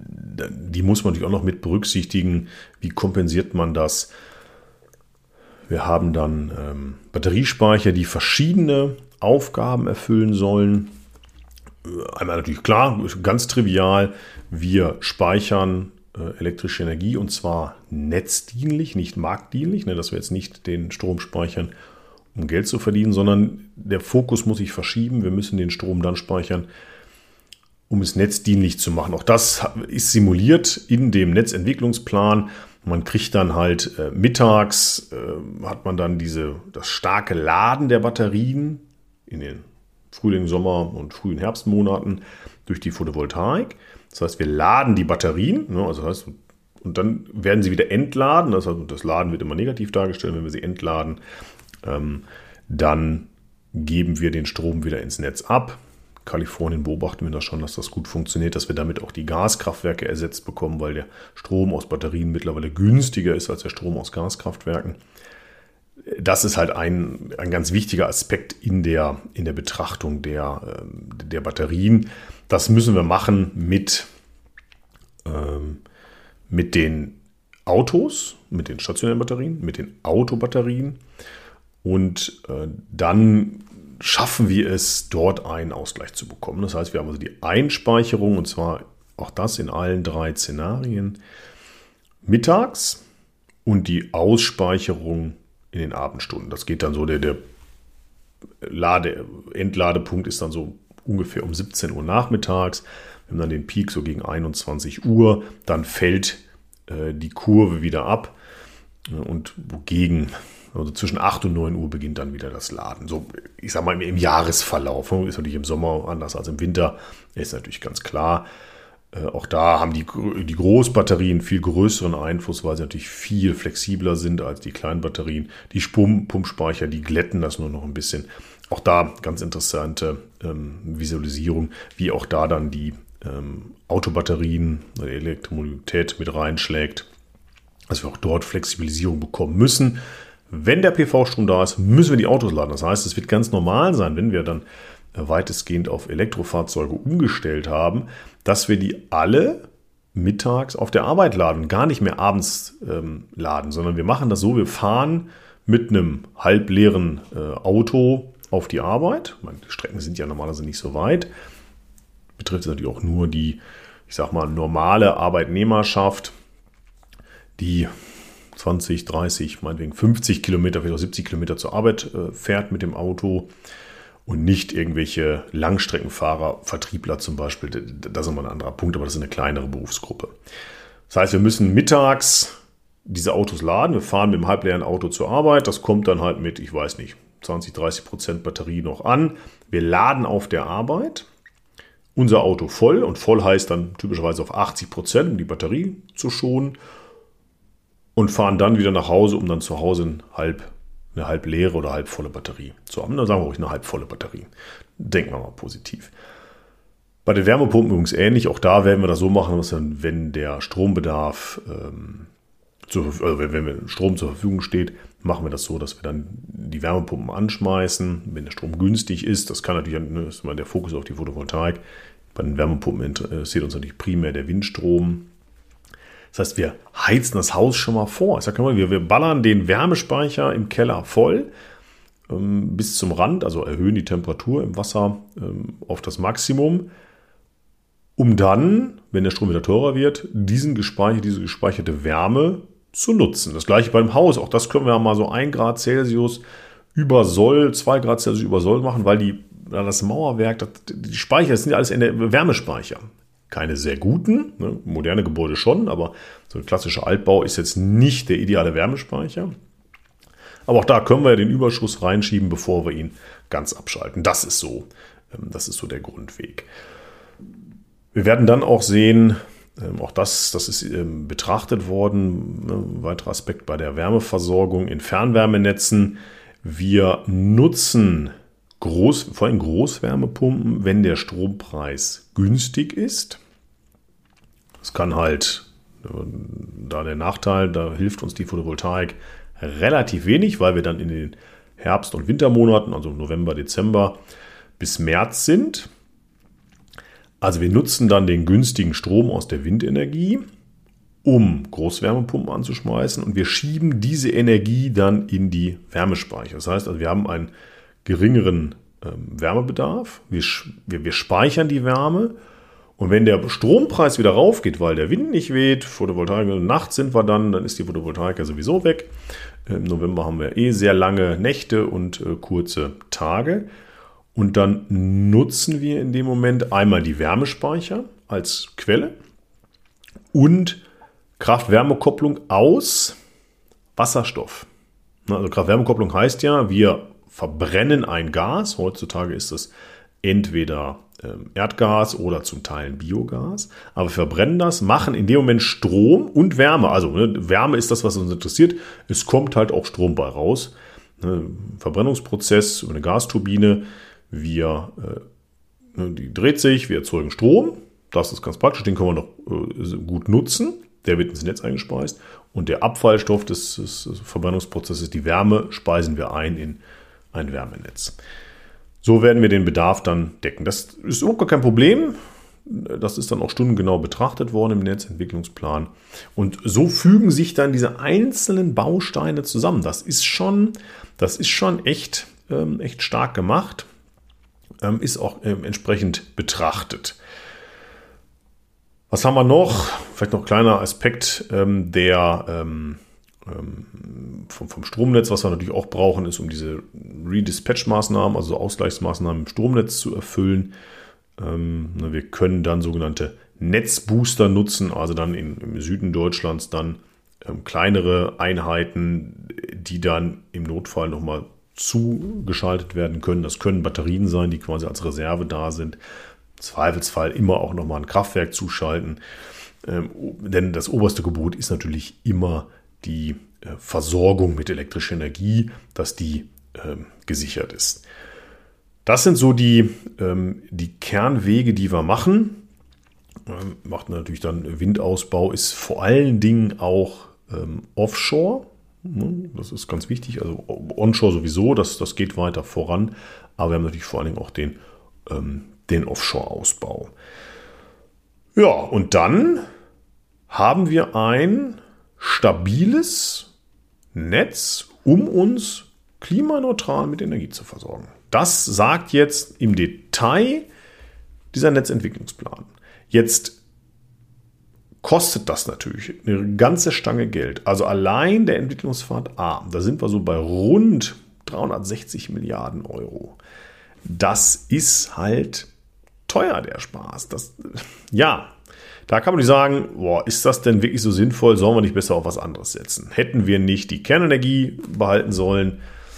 Die muss man natürlich auch noch mit berücksichtigen. Wie kompensiert man das? Wir haben dann Batteriespeicher, die verschiedene Aufgaben erfüllen sollen. Einmal natürlich klar, ganz trivial, wir speichern elektrische Energie und zwar netzdienlich, nicht marktdienlich, dass wir jetzt nicht den Strom speichern, um Geld zu verdienen, sondern der Fokus muss sich verschieben. Wir müssen den Strom dann speichern, um es netzdienlich zu machen. Auch das ist simuliert in dem Netzentwicklungsplan. Man kriegt dann halt mittags, hat man dann das starke Laden der Batterien in den Frühling, Sommer und frühen Herbstmonaten durch die Photovoltaik. Das heißt, wir laden die Batterien, und dann werden sie wieder entladen. Das Laden wird immer negativ dargestellt, wenn wir sie entladen. Dann geben wir den Strom wieder ins Netz ab. In Kalifornien beobachten wir das schon, dass das gut funktioniert, dass wir damit auch die Gaskraftwerke ersetzt bekommen, weil der Strom aus Batterien mittlerweile günstiger ist als der Strom aus Gaskraftwerken. Das ist halt ein ganz wichtiger Aspekt in der Betrachtung der Batterien. Das müssen wir machen mit den Autos, mit den stationären Batterien, mit den Autobatterien. Und dann schaffen wir es, dort einen Ausgleich zu bekommen. Das heißt, wir haben also die Einspeicherung, und zwar auch das in allen 3 Szenarien, mittags und die Ausspeicherung in den Abendstunden. Das geht dann so, der Entladepunkt ist dann so ungefähr um 17 Uhr nachmittags. Wir haben dann den Peak so gegen 21 Uhr. Dann fällt die Kurve wieder ab und also zwischen 8 und 9 Uhr beginnt dann wieder das Laden. So, ich sag mal, im Jahresverlauf. Ist natürlich im Sommer anders als im Winter, ist natürlich ganz klar. Auch da haben die Großbatterien viel größeren Einfluss, weil sie natürlich viel flexibler sind als die kleinen Batterien. Die Pumpspeicher, die glätten das nur noch ein bisschen. Auch da ganz interessante Visualisierung, wie auch da dann die Autobatterien oder die Elektromobilität mit reinschlägt, dass wir auch dort Flexibilisierung bekommen müssen. Wenn der PV-Strom da ist, müssen wir die Autos laden. Das heißt, es wird ganz normal sein, wenn wir dann weitestgehend auf Elektrofahrzeuge umgestellt haben, dass wir die alle mittags auf der Arbeit laden, gar nicht mehr abends laden, sondern wir machen das so, wir fahren mit einem halbleeren Auto auf die Arbeit. Die Strecken sind ja normalerweise nicht so weit. Betrifft es natürlich auch nur die, ich sag mal, normale Arbeitnehmerschaft, die 20, 30, meinetwegen 50 Kilometer, vielleicht auch 70 Kilometer zur Arbeit fährt mit dem Auto und nicht irgendwelche Langstreckenfahrer, Vertriebler zum Beispiel. Das ist nochmal ein anderer Punkt, aber das ist eine kleinere Berufsgruppe. Das heißt, wir müssen mittags diese Autos laden. Wir fahren mit dem halbleeren Auto zur Arbeit. Das kommt dann halt mit, 20-30% Batterie noch an. Wir laden auf der Arbeit unser Auto voll. Und voll heißt dann typischerweise auf 80%, um die Batterie zu schonen. Und fahren dann wieder nach Hause, um dann zu Hause eine halb leere oder halb volle Batterie zu haben. Dann sagen wir ruhig eine halb volle Batterie. Denken wir mal positiv. Bei den Wärmepumpen übrigens ähnlich. Auch da werden wir das so machen, dass dann, wenn der Strombedarf, wenn Strom zur Verfügung steht, machen wir das so, dass wir dann die Wärmepumpen anschmeißen, wenn der Strom günstig ist. Das kann natürlich, das ist mal der Fokus auf die Photovoltaik. Bei den Wärmepumpen interessiert uns natürlich primär der Windstrom. Das heißt, wir heizen das Haus schon mal vor. Ich sage mal, wir ballern den Wärmespeicher im Keller voll bis zum Rand, also erhöhen die Temperatur im Wasser auf das Maximum, um dann, wenn der Strom wieder teurer wird, diese gespeicherte Wärme zu nutzen. Das gleiche beim Haus. Auch das können wir mal so 1 Grad Celsius über Soll, 2 Grad Celsius über Soll machen, weil das Mauerwerk, die Speicher, das sind ja alles Wärmespeicher. Keine sehr guten, moderne Gebäude schon, aber so ein klassischer Altbau ist jetzt nicht der ideale Wärmespeicher. Aber auch da können wir den Überschuss reinschieben, bevor wir ihn ganz abschalten. Das ist so der Grundweg. Wir werden dann auch sehen, auch das ist betrachtet worden, ein weiterer Aspekt bei der Wärmeversorgung in Fernwärmenetzen. Wir nutzen vor allem Großwärmepumpen, wenn der Strompreis günstig ist. Das kann halt, da der Nachteil, da hilft uns die Photovoltaik relativ wenig, weil wir dann in den Herbst- und Wintermonaten, also November, Dezember bis März sind. Also wir nutzen dann den günstigen Strom aus der Windenergie um Großwärmepumpen anzuschmeißen und wir schieben diese Energie dann in die Wärmespeicher. Das heißt, also wir haben einen geringeren Wärmebedarf, wir speichern die Wärme und wenn der Strompreis wieder raufgeht, weil der Wind nicht weht, Photovoltaik, nachts sind wir dann ist die Photovoltaik ja sowieso weg. Im November haben wir sehr lange Nächte und kurze Tage und dann nutzen wir in dem Moment einmal die Wärmespeicher als Quelle und Kraft-Wärme-Kopplung aus Wasserstoff. Also Kraft-Wärme-Kopplung heißt ja, wir verbrennen ein Gas. Heutzutage ist es entweder Erdgas oder zum Teil Biogas. Aber wir verbrennen das, machen in dem Moment Strom und Wärme. Also Wärme ist das, was uns interessiert. Es kommt halt auch Strom bei raus. Verbrennungsprozess über eine Gasturbine. Die dreht sich, wir erzeugen Strom. Das ist ganz praktisch, den können wir noch gut nutzen. Der wird ins Netz eingespeist. Und der Abfallstoff des Verbrennungsprozesses, die Wärme, speisen wir ein in ein Wärmenetz. So werden wir den Bedarf dann decken. Das ist überhaupt gar kein Problem. Das ist dann auch stundengenau betrachtet worden im Netzentwicklungsplan. Und so fügen sich dann diese einzelnen Bausteine zusammen. Das ist schon echt stark gemacht. Ist auch entsprechend betrachtet. Was haben wir noch? Vielleicht noch ein kleiner Aspekt, vom Stromnetz, was wir natürlich auch brauchen, ist, um diese Redispatch-Maßnahmen, also Ausgleichsmaßnahmen im Stromnetz zu erfüllen. Wir können dann sogenannte Netzbooster nutzen, also dann im Süden Deutschlands dann kleinere Einheiten, die dann im Notfall nochmal zugeschaltet werden können. Das können Batterien sein, die quasi als Reserve da sind. Im Zweifelsfall immer auch nochmal ein Kraftwerk zuschalten. Denn das oberste Gebot ist natürlich immer die Versorgung mit elektrischer Energie, dass die gesichert ist. Das sind so die Kernwege, die wir machen. Macht natürlich dann Windausbau, ist vor allen Dingen auch Offshore. Das ist ganz wichtig. Also Onshore sowieso, das geht weiter voran. Aber wir haben natürlich vor allen Dingen auch den Offshore-Ausbau. Ja, und dann haben wir ein stabiles Netz, um uns klimaneutral mit Energie zu versorgen. Das sagt jetzt im Detail dieser Netzentwicklungsplan. Jetzt kostet das natürlich eine ganze Stange Geld. Also allein der Entwicklungspfad A, da sind wir so bei rund 360 Milliarden Euro. Das ist halt teuer, der Spaß. Da kann man nicht sagen, ist das denn wirklich so sinnvoll? Sollen wir nicht besser auf was anderes setzen? Hätten wir nicht die Kernenergie behalten sollen?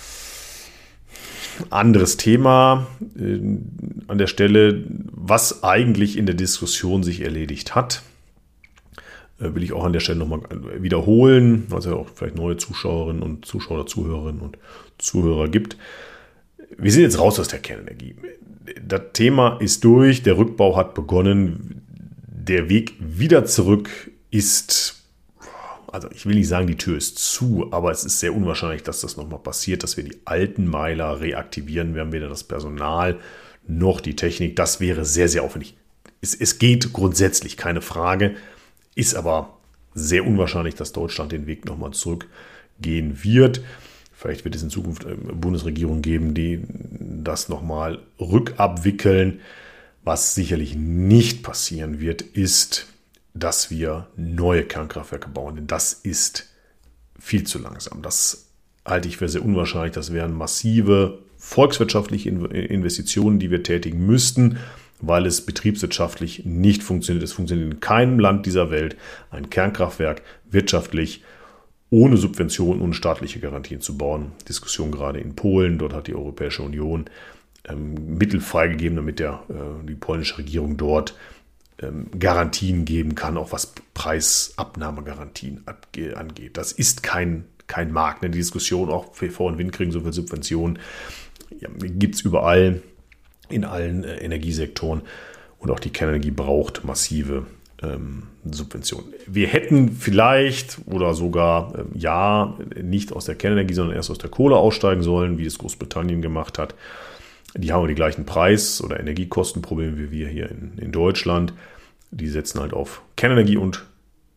Anderes Thema an der Stelle, was eigentlich in der Diskussion sich erledigt hat, will ich auch an der Stelle nochmal wiederholen, weil es ja auch vielleicht neue Zuschauerinnen und Zuschauer, Zuhörerinnen und Zuhörer gibt. Wir sind jetzt raus aus der Kernenergie. Das Thema ist durch, der Rückbau hat begonnen. Der Weg wieder zurück ist, also ich will nicht sagen, die Tür ist zu, aber es ist sehr unwahrscheinlich, dass das nochmal passiert, dass wir die alten Meiler reaktivieren. Wir haben weder das Personal noch die Technik. Das wäre sehr, sehr aufwendig. Es geht grundsätzlich, keine Frage, ist aber sehr unwahrscheinlich, dass Deutschland den Weg nochmal zurückgehen wird. Vielleicht wird es in Zukunft eine Bundesregierung geben, die das nochmal rückabwickeln. Was sicherlich nicht passieren wird, ist, dass wir neue Kernkraftwerke bauen. Denn das ist viel zu langsam. Das halte ich für sehr unwahrscheinlich. Das wären massive volkswirtschaftliche Investitionen, die wir tätigen müssten, weil es betriebswirtschaftlich nicht funktioniert. Es funktioniert in keinem Land dieser Welt, ein Kernkraftwerk wirtschaftlich ohne Subventionen, ohne staatliche Garantien zu bauen. Diskussion gerade in Polen. Dort hat die Europäische Union Mittel freigegeben, damit die polnische Regierung dort Garantien geben kann, auch was Preisabnahmegarantien angeht. Das ist kein Markt. Die Diskussion auch PV und Wind kriegen so viel Subventionen. Gibt es überall in allen Energiesektoren und auch die Kernenergie braucht massive Subventionen. Wir hätten vielleicht oder sogar nicht aus der Kernenergie, sondern erst aus der Kohle aussteigen sollen, wie es Großbritannien gemacht hat. Die haben die gleichen Preis- oder Energiekostenprobleme wie wir hier in Deutschland. Die setzen halt auf Kernenergie und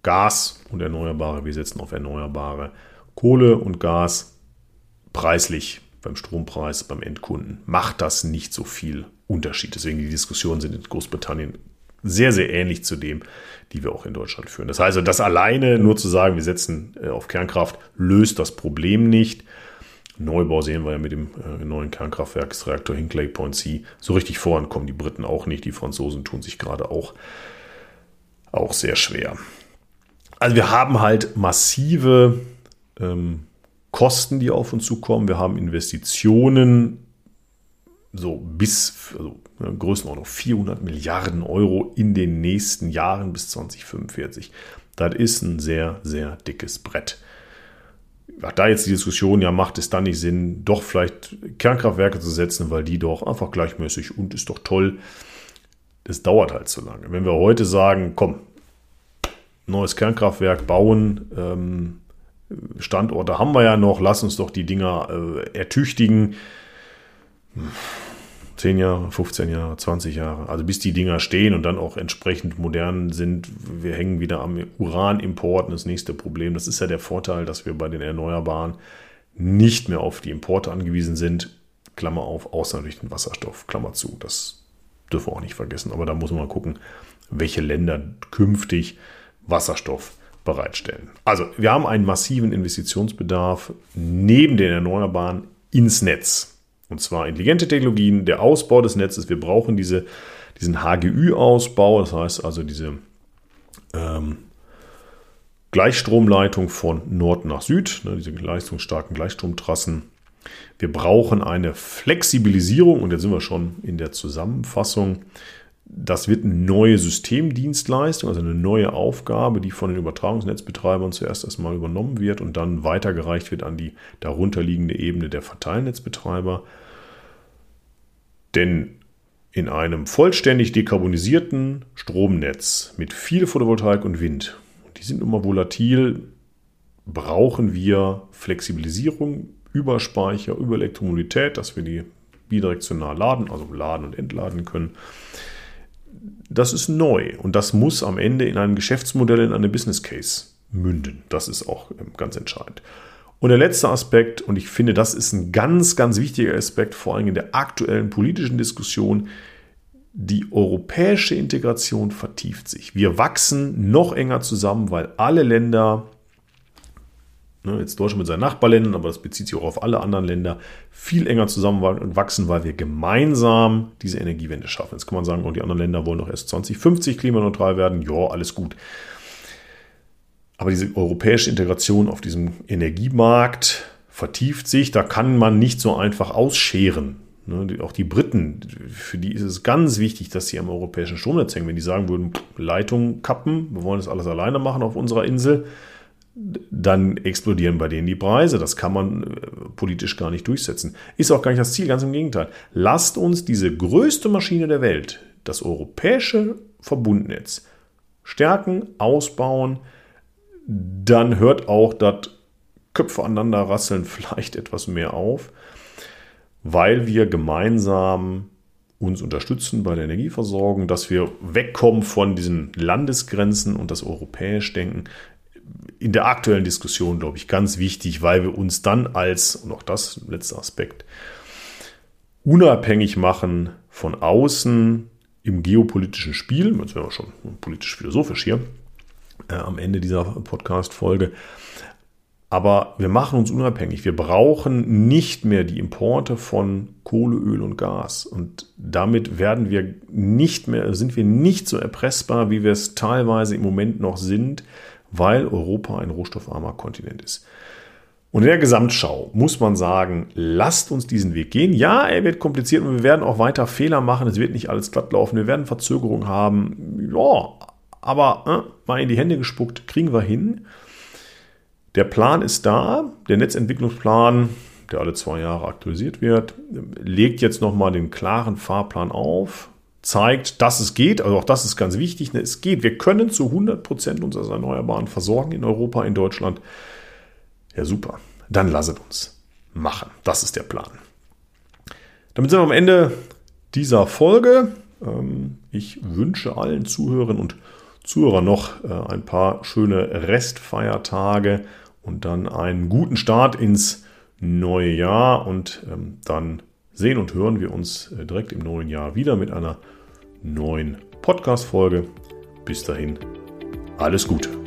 Gas und Erneuerbare, wir setzen auf Erneuerbare. Kohle und Gas preislich beim Strompreis, beim Endkunden macht das nicht so viel Unterschied. Deswegen die Diskussionen sind in Großbritannien sehr, sehr ähnlich zu dem, die wir auch in Deutschland führen. Das heißt, das alleine nur zu sagen, wir setzen auf Kernkraft, löst das Problem nicht. Neubau sehen wir ja mit dem neuen Kernkraftwerksreaktor Hinkley Point C. So richtig voran kommen die Briten auch nicht. Die Franzosen tun sich gerade auch sehr schwer. Also wir haben halt massive Kosten, die auf uns zukommen. Wir haben Investitionen Größenordnung 400 Milliarden Euro in den nächsten Jahren bis 2045. Das ist ein sehr, sehr dickes Brett. Da jetzt die Diskussion, ja, macht es dann nicht Sinn, doch vielleicht Kernkraftwerke zu setzen, weil die doch einfach gleichmäßig und ist doch toll. Das dauert halt zu lange. Wenn wir heute sagen, komm, neues Kernkraftwerk bauen, Standorte haben wir ja noch, lass uns doch die Dinger ertüchtigen. 10 Jahre, 15 Jahre, 20 Jahre, also bis die Dinger stehen und dann auch entsprechend modern sind. Wir hängen wieder am Uranimport, das nächste Problem. Das ist ja der Vorteil, dass wir bei den Erneuerbaren nicht mehr auf die Importe angewiesen sind. Klammer auf, außer natürlich den Wasserstoff, Klammer zu. Das dürfen wir auch nicht vergessen. Aber da muss man mal gucken, welche Länder künftig Wasserstoff bereitstellen. Also wir haben einen massiven Investitionsbedarf neben den Erneuerbaren ins Netz. Und zwar intelligente Technologien, der Ausbau des Netzes. Wir brauchen diesen HGÜ-Ausbau, das heißt also diese Gleichstromleitung von Nord nach Süd, diese leistungsstarken Gleichstromtrassen. Wir brauchen eine Flexibilisierung, und jetzt sind wir schon in der Zusammenfassung. Das wird eine neue Systemdienstleistung, also eine neue Aufgabe, die von den Übertragungsnetzbetreibern zuerst erstmal übernommen wird und dann weitergereicht wird an die darunterliegende Ebene der Verteilnetzbetreiber. Denn in einem vollständig dekarbonisierten Stromnetz mit viel Photovoltaik und Wind, die sind immer volatil, brauchen wir Flexibilisierung über Speicher, über Elektromobilität, dass wir die bidirektional laden, also laden und entladen können. Das ist neu und das muss am Ende in einem Geschäftsmodell, in einem Business Case münden. Das ist auch ganz entscheidend. Und der letzte Aspekt, und ich finde, das ist ein ganz, ganz wichtiger Aspekt, vor allem in der aktuellen politischen Diskussion, die europäische Integration vertieft sich. Wir wachsen noch enger zusammen, weil alle Länder, jetzt Deutschland mit seinen Nachbarländern, aber das bezieht sich auch auf alle anderen Länder, viel enger zusammenwachsen, weil wir gemeinsam diese Energiewende schaffen. Jetzt kann man sagen, die anderen Länder wollen doch erst 2050 klimaneutral werden. Ja, alles gut. Aber diese europäische Integration auf diesem Energiemarkt vertieft sich. Da kann man nicht so einfach ausscheren. Auch die Briten, für die ist es ganz wichtig, dass sie am europäischen Stromnetz hängen. Wenn die sagen würden, Leitung kappen, wir wollen das alles alleine machen auf unserer Insel, dann explodieren bei denen die Preise. Das kann man politisch gar nicht durchsetzen. Ist auch gar nicht das Ziel, ganz im Gegenteil. Lasst uns diese größte Maschine der Welt, das europäische Verbundnetz, stärken, ausbauen. Dann hört auch das Köpfe aneinander rasseln vielleicht etwas mehr auf, weil wir gemeinsam uns unterstützen bei der Energieversorgung, dass wir wegkommen von diesen Landesgrenzen und das europäisch denken. In der aktuellen Diskussion, glaube ich, ganz wichtig, weil wir uns dann und auch das letzter Aspekt, unabhängig machen von außen im geopolitischen Spiel. Jetzt wären wir schon politisch-philosophisch hier am Ende dieser Podcast-Folge. Aber wir machen uns unabhängig. Wir brauchen nicht mehr die Importe von Kohle, Öl und Gas. Und damit sind wir nicht so erpressbar, wie wir es teilweise im Moment noch sind, weil Europa ein rohstoffarmer Kontinent ist. Und in der Gesamtschau muss man sagen, lasst uns diesen Weg gehen. Ja, er wird kompliziert und wir werden auch weiter Fehler machen. Es wird nicht alles glatt laufen. Wir werden Verzögerungen haben. Ja, aber mal in die Hände gespuckt, kriegen wir hin. Der Plan ist da. Der Netzentwicklungsplan, der alle 2 Jahre aktualisiert wird, legt jetzt nochmal den klaren Fahrplan auf. Zeigt, dass es geht, also auch das ist ganz wichtig, es geht. Wir können zu 100% unserer Erneuerbaren versorgen in Europa, in Deutschland. Ja, super. Dann lasset uns machen. Das ist der Plan. Damit sind wir am Ende dieser Folge. Ich wünsche allen Zuhörern und Zuhörer noch ein paar schöne Restfeiertage und dann einen guten Start ins neue Jahr. Und dann sehen und hören wir uns direkt im neuen Jahr wieder mit einer neuen Podcast-Folge. Bis dahin, alles Gute.